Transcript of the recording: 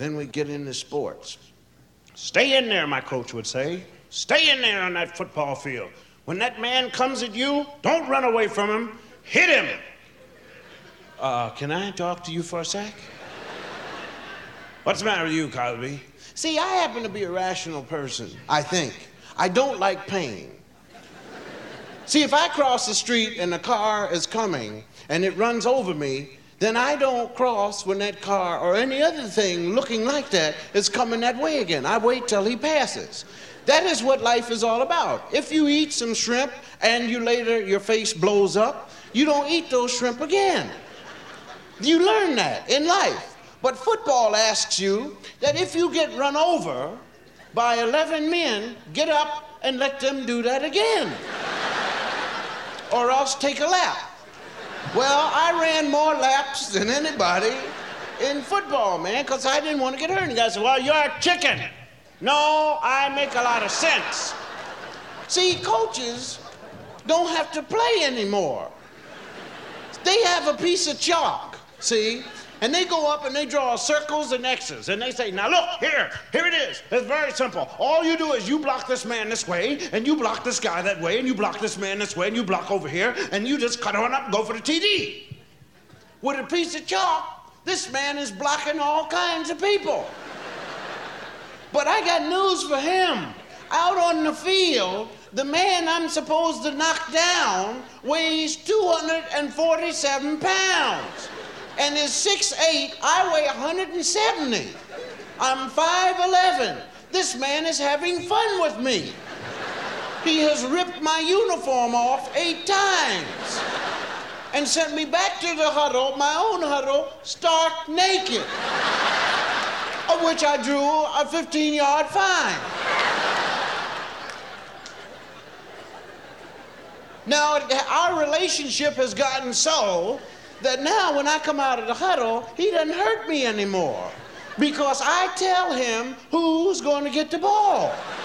Then we get into sports. Stay in there, my coach would say. Stay in there on that football field. When that man comes at you, don't run away from him. Hit him. Can I talk to you for a sec? What's the matter with you, Cosby? See, I happen to be a rational person, I think. I don't like pain. See, if I cross the street and a car is coming and it runs over me, then I don't cross when that car or any other thing looking like that is coming that way again. I wait till he passes. That is what life is all about. If you eat some shrimp and your face blows up, you don't eat those shrimp again. You learn that in life. But football asks you that if you get run over by 11 men, get up and let them do that again. Or else take a lap. Well, I ran more laps than anybody in football, man, because I didn't want to get hurt. And the guy said, well, you're a chicken. No, I make a lot of sense. See, coaches don't have to play anymore. They have a piece of chalk, see? And they go up and they draw circles and X's. And they say, now look, here it is. It's very simple. All you do is you block this man this way, and you block this guy that way, and you block this man this way, and you block over here, and you just cut on up and go for the TD. With a piece of chalk, this man is blocking all kinds of people. But I got news for him. Out on the field, the man I'm supposed to knock down weighs 247 pounds. And is 6'8", I weigh 170. I'm 5'11". This man is having fun with me. He has ripped my uniform off 8 times and sent me back to the huddle, my own huddle, stark naked, of which I drew a 15-yard fine. Now, our relationship has gotten so that now when I come out of the huddle, he doesn't hurt me anymore because I tell him who's going to get the ball.